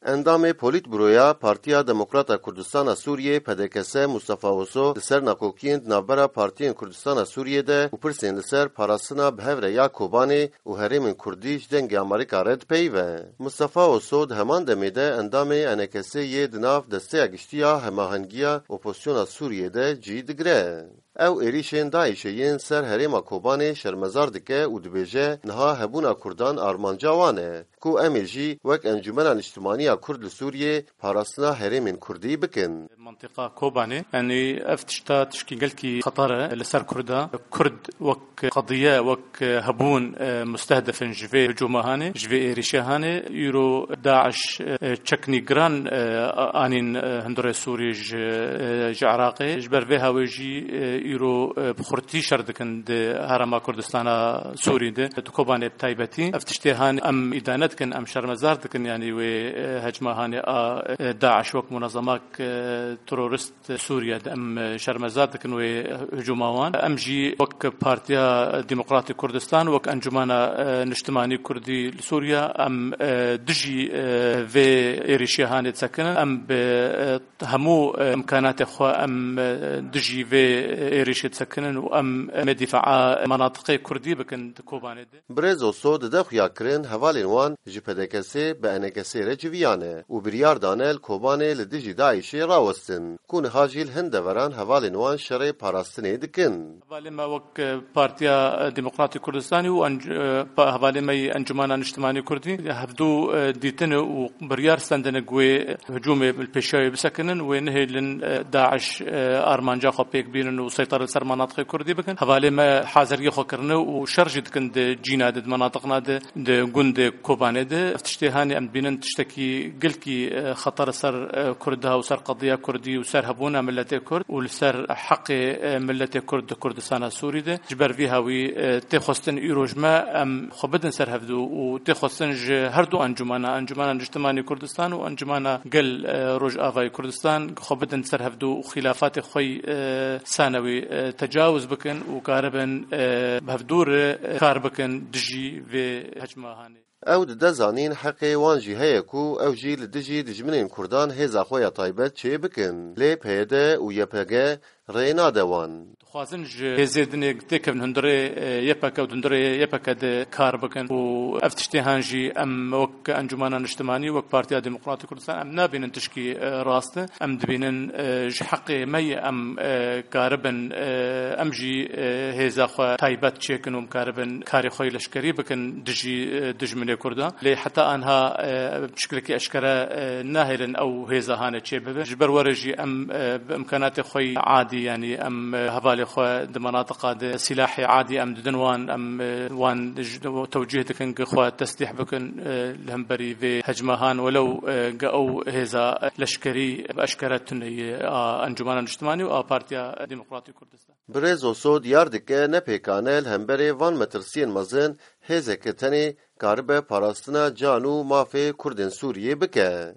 اندام پولیت برویا پارتیا دموکراتا کردستان سوریه PDKS مصطفی اوسو لسر ناکوکیند نابرا پارتیین کردستان سوریه ده و پرسین لسر پاراستنا بهوره یا کوبانی و هرمین کردیش دنگ امریکا رد پیوه. مصطفی اوسو ده همان دمیده اندام انکسی یه دناف دسته اگشتیا هماهنگیا اپوزیسیون سوریه ده جی دگره. او ایریشین داعشین سر هرما کوبانی شرمزار دکه و دبیجه نها هبونا کردان آرمانجاوانه کو امیجی وک انجمن اجتماعی کرد سوریه پاراستنا هرمین کردی بکن. منطقة كوباني يعني افتشتا تشكيل كي خطرة لسر كردا كرد وك قضية وك هبون مستهدف جفي هجومة هاني جفي ريشة هاني يرو داعش تشكني جران آنين هندري سوري ج عراقي جبر فيها ويجي يرو بخورتي شردكن هرما كردستان سوري ده كوباني بتايبتي افتشتي هاني ام إدانتكن ام شرمزار دكن يعني وهجمة هاني داعش وك منظمات ترورست سوريا ام شرمزات كانوا هجوموان ام جي وك بارتيا ديمقراطي كردستان وك انجمانا نجتماعي كردي لسوريا ام دجي في اريشيا هاني تسكن ام بهمو امكانات اخوا ام دجي في اريشيا تسكن وام مدفع مناطق كردي بكن كوباني بريزو صود دخيا كرين حوالين وان PDKS بانكسي رجويانه وبريار دانيل كوباني لدجي داعشي راوستن كون هاجيل هندوران حوالين وان شري باراستني دكن حوالي ما وك بارتيا ديمقراطي كردستاني وحوالي ما انجمانا اجتماعي كردي هفدو ديتن وبريار ستاندن قوي هجومي بالبيشاوي بسكنن ونهي داعش ارمانجا خو بيك بينن وسيطره سر مناطق كردي بكن حوالي ما حاضر يخكرن وشرج دكن جيناد مناطقنا د غند كوباني ده افتشتهاني ام بينن تشتكي قلكي خطر سر كردها وسر قضيه كردي وسر هبونا ملتي كرد ولسر حق ملتي كرد كردستان سوري ده جبر فيها وي تخستن ايروجما ام خبدن سر هفدو وتخستن هردو انجمانا اجتماعي كردستان وانجمانا قل روج افاي كردستان خبدن سر هفدو وخلافات خوي ثانوي تجاوز بكن وقاربن بهفدور كاربكن دجي في هجمه هاني او دزانين حقي وان جهيكو او جي لدجي دجمنين كردان هيزا خويا طيبت چه بكن لي بيده و يپگه رينا دوان خوازن هزيدني تكن هندري يپك او هندري يپك د كار بكن و افتشتهانجي ام وك انجمانا اجتماعي وك بارتيا ديمقراطي كردستان ام نابين تشكي راسته ام دبينن حقي مي ام كاربن ام جي هيزا خو طيبت چكن ام كاربن كاري خوي لشكري بكن دجي دجمني كردا لي حتى انها بشكلك اشكره ناهلا او هيزا هانه چبه جبر ورجي ام بامكانات خوي عادي يعني ام هبالي خو د مناطق د سلاحي عادي ام دنوان ام وان توجيهتك ان خو تسليح بكن الهمبري في هجمهان ولو او هيزا لشكري باشكرتني انجمن اجتماعي و بارتيا ديمقراطي كردستان بريزو سود ياردك نپیکانه الهمبري وان مترسين مزن هزكتني كاربه پاراستنا جانو مافي كردن سوريه بك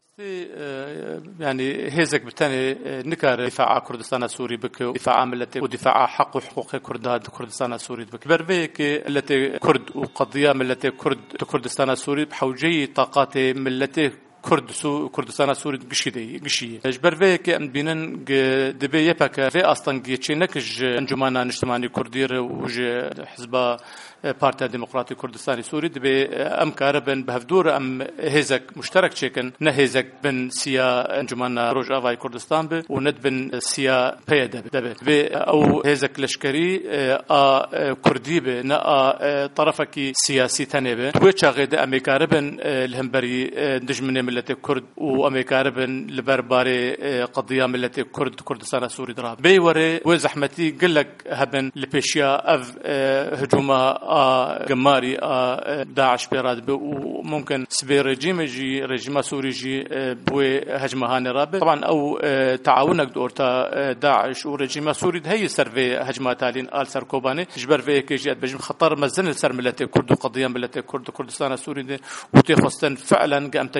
يعني هزك بالتالي نكار دفاع كردستان السوري بك دفاع ملتي ودفاع حق وحقوق كردستان السوري بك بربيك التي كرد وقضيه ملتي كردستان السوري بحوجي طاقات ملتي كردستان السوري قشي اجبر فيك ام بينن دبي يبك في اصلا جيتشينك انجمانا اجتماعي كردير وج حزب بارتيا ديمقراطي كردستاني سوري دبي ام كاربن بهفدور ام هزك مشترك تشيكن نهزك بن سيا انجمانا روج افاي كردستان به وند بن سيا بيد او هزك لشكري كردي به نا طرفك سياسي تنبه توچا غيد ام كاربن الهمبري دجمنه ملتي كرد وامريكاربن لبرباري قضيه ملتي كردستان سوري دراب بي وري وزحمتي قلك هبن لبيشيا اف هجومه جماري داعش بيراد وممكن سبي رجيم سوري جي بوي هجمه هاني راب طبعا او تعاونك دورتا داعش ورجيم سوري هي سرفي هجمات تالين ال سركوباني جبر في كيجي بجم خطر مزن السر ملتي كرد وقضيه ملتي كردستان سوري وتخصن فعلا قام تجاوزات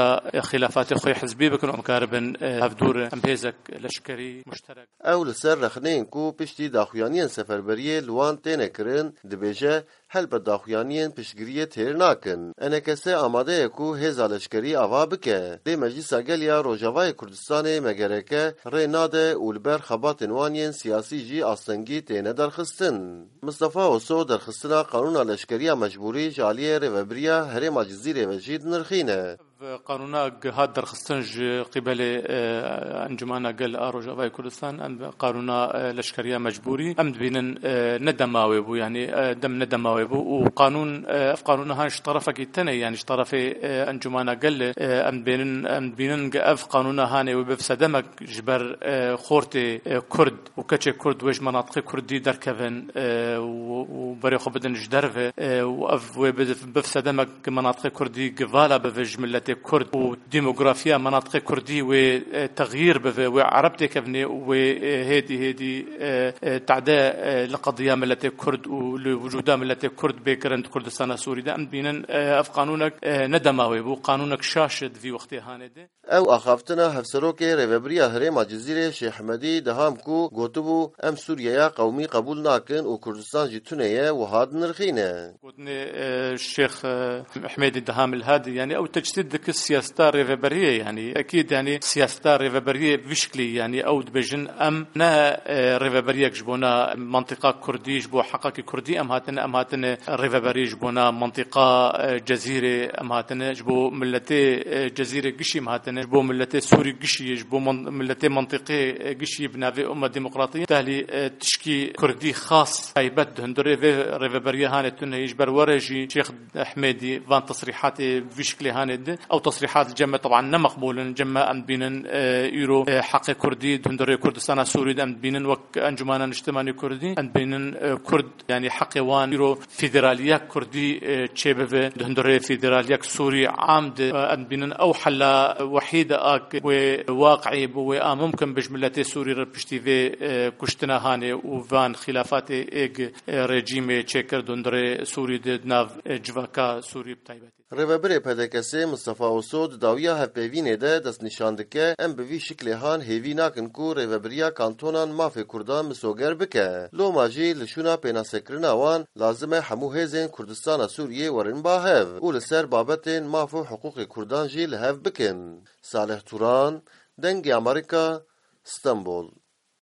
هفدورا خلافات خوي حزبي بكن مكاربن هفدور ام هيزك لشكري مشترك او لسر رخنين کو پشتی داخویانین سفربریه لوان تینه کرن دبیجه هل به داخویانین پشگریه تیر ناکن. انکسه آماده کو هزا لشکری آوا بکه. دی مجلس گلیا روجاوای کردستان مگرکه ری ناده اولبر خبات وانین سیاسی جی آستنگی تینه درخستن. مصطفى وسو درخستنا قانون لشکری مجبوری جالیه روبریا هرم جزیره وجید نرخینه. قانونا هاد درخستنج قبل انجمانا قل روجاوای کردستان ام قانونا لشکریه مجبوری ام بینن ندماوي بو يعني دم ندماوي بو وقانون قانونها هانش طرفه كيتني يعني طرف انجمانا قل ام بينن اف قانونها هاني وبفسدمك جبر خورتي كرد وكتش كرد ويش مناطق كردي دركفن وبري خو بدن جدرفه واف بفسدمك مناطق كردي قفاله بفج ملتي كرد وديموغرافيا مناطق كردي وتغيير بف وعربتي كفني وهيدي تعداء لقضيه ملتي كرد ولوجودها ملتي كرد بكرنت كردستان سوري ده ام بينن اف قانونك ندماوي بو قانونك شاشد في وقت هانده او اخافتنا هفسروك ريفبريا هرم جزيره شيخ حمدي دهام کو گوتبو ام سوريا قومي قبول ناكن وكردستان جتونيه وهاد نرخينه قلنا الشيخ حميدي دهام الهادي يعني او تجديد السياسه ريفبريه يعني اكيد يعني سياسه ريفبريه بشكلي يعني او بجن ام نا ريفبريه جبونا منطقه كردي جبو حقك كردي ام هاتنا ريفبريه جبونا منطقه جزيره ام هاتنا جبو ملتي جزيره قشي ام هاتنا جبو ملتي سوري قشي جبو ملتي منطقه قشي بنافي امه ديمقراطيه تالي تشكي كردي خاص هيبت هندري ريفبريه هانتون يجبر ورجي شيخ حميدي فان تصريحات بشكل هاند او تصريحات الجمع طبعا مقبول الجمع ام بينن يورو حق كردي هندري كردستان سوري ام بينن وك انجمانا اجتماعي كردي ام بينن كرد يعني حقوان يورو فيدراليه كردي تشيبه هندري فيدراليه سوري عامد ام بينن او حل وحيده اك وواقعي بو ممكن بجملتي سوري بشتيفي كشتنا هاني وفان خلافات ايج رژیم چکر دندره سوری دناو جواکا سوری بتایبتی رهبر پدکسه مصطفى وسود داویا هپوینه ده دست نشاندکه ام به وی شکل هان هیوی ناکن کو رهبریا کانتونان مافی کردان مسوگر بکه لو ماجی لشونا پینا سکرنا وان لازمه همو هزین کردستان سوریه ورن باهف او لسر بابتین مافو حقوق کردان جی لهف بکن. صالح توران دنگ امریکا، استانبول.